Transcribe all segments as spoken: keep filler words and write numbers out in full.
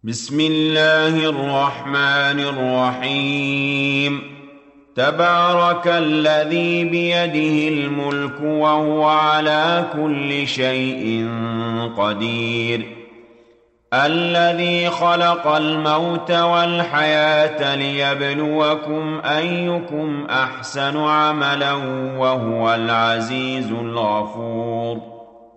بسم الله الرحمن الرحيم. تبارك الذي بيده الملك وهو على كل شيء قدير. الذي خلق الموت والحياة ليبلوكم أيكم أحسن عملا وهو العزيز الغفور.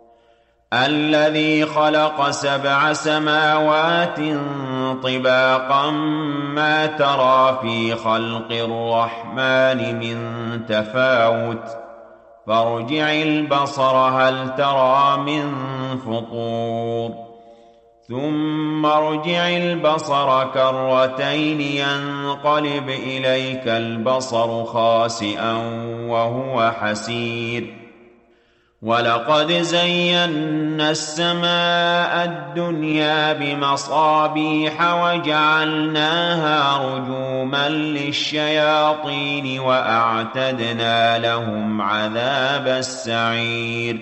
الذي خلق سبع سماوات طباقا ما ترى في خلق الرحمن من تفاوت فارجع البصر هل ترى من فطور ثم ارجع البصر كرتين ينقلب إليك البصر خاسئا وهو حسير. ولقد زينا السماء الدنيا بمصابيح وجعلناها رجوما للشياطين وأعتدنا لهم عذاب السعير.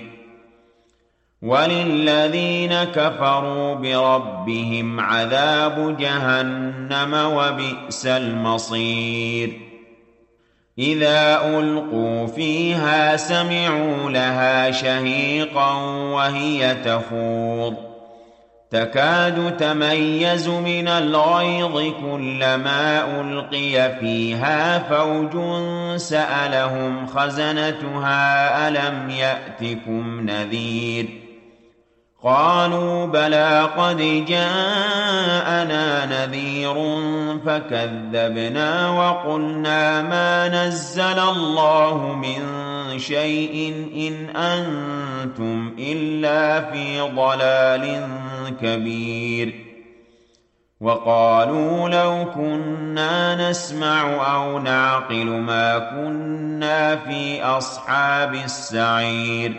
وللذين كفروا بربهم عذاب جهنم وبئس المصير. إذا ألقوا فيها سمعوا لها شهيقا وهي تفور تكاد تميز من الغيظ كلما ألقي فيها فوج سألهم خزنتها ألم يأتكم نذير قالوا بلى قد جاءنا نذير فكذبنا وقلنا ما نزل الله من شيء إن أنتم إلا في ضلال كبير. وقالوا لو كنا نسمع أو نعقل ما كنا في أصحاب السعير.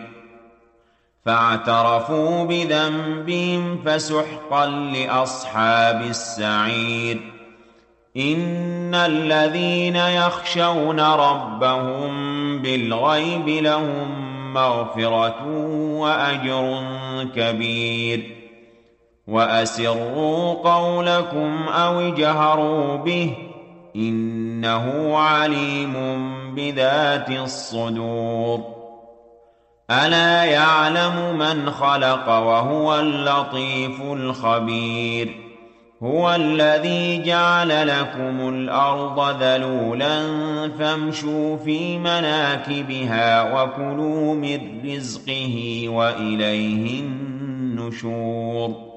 فاعترفوا بذنبهم فسحقا لأصحاب السعير. إن الذين يخشون ربهم بالغيب لهم مغفرة وأجر كبير. وأسروا قولكم أو اجهروا به إنه عليم بذات الصدور. ألا يعلم من خلق وهو اللطيف الخبير. هو الذي جعل لكم الأرض ذلولا فامشوا في مناكبها وكلوا من رزقه وإليه النشور.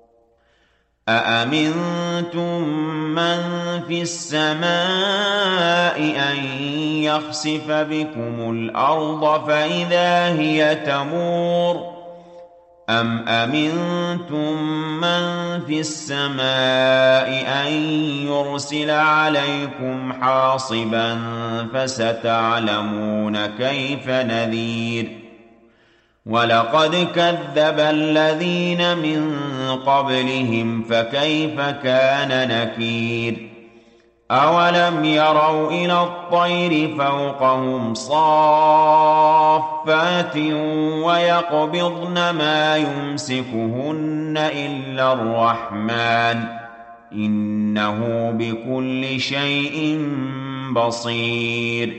أأمنتم من في السماء أن يخسف بكم الأرض فإذا هي تمور أم أمنتم من في السماء أن يرسل عليكم حاصبا فستعلمون كيف نذير. ولقد كذب الذين من قبلهم فكيف كان نكير. أولم يروا إلى الطير فوقهم صافات ويقبضن ما يمسكهن إلا الرحمن إنه بكل شيء بصير.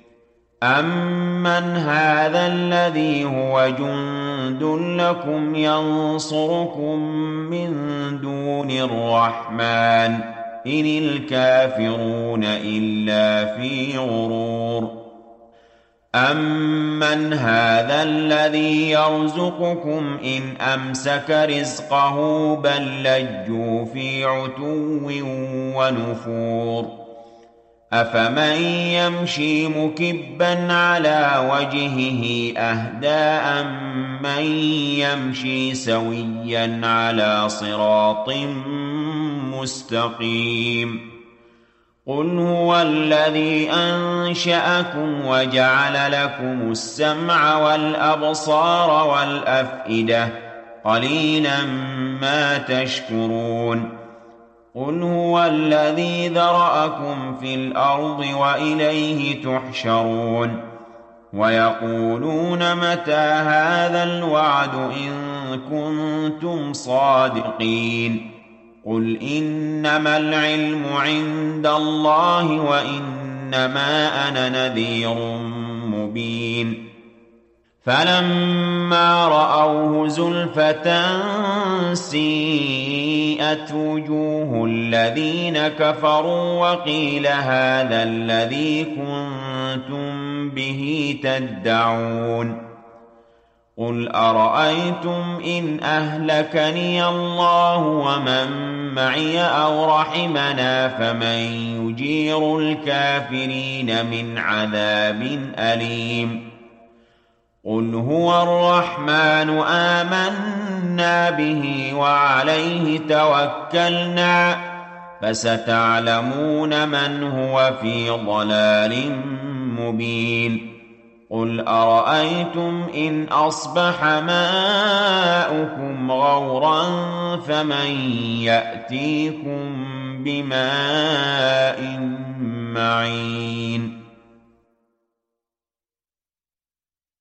أمن هذا الذي هو جند لكم ينصركم من دون الرحمن إن الكافرون إلا في غرور. أمن هذا الذي يرزقكم إن أمسك رزقه بل لجوا في عتو ونفور. أفمن يمشي مكبا على وجهه أهدى أمن يمشي سويا على صراط مستقيم. قل هو الذي أنشأكم وجعل لكم السمع والأبصار والأفئدة قليلا ما تشكرون. قل هو الذي ذرأكم في الأرض وإليه تحشرون. ويقولون متى هذا الوعد إن كنتم صادقين قل إنما العلم عند الله وإنما أنا نذير مبين فلما رأوه زلفة سيئت وجوه الذين كفروا وقيل هذا الذي كنتم به تدعون قل أرأيتم إن أهلكني الله ومن معي أو رحمنا فمن يجير الكافرين من عذاب أليم قل هو الرحمن آمنا به وعليه توكلنا فستعلمون من هو في ضلال مبين قل أرأيتم إن أصبح ماؤكم غورا فمن يأتيكم بماء معين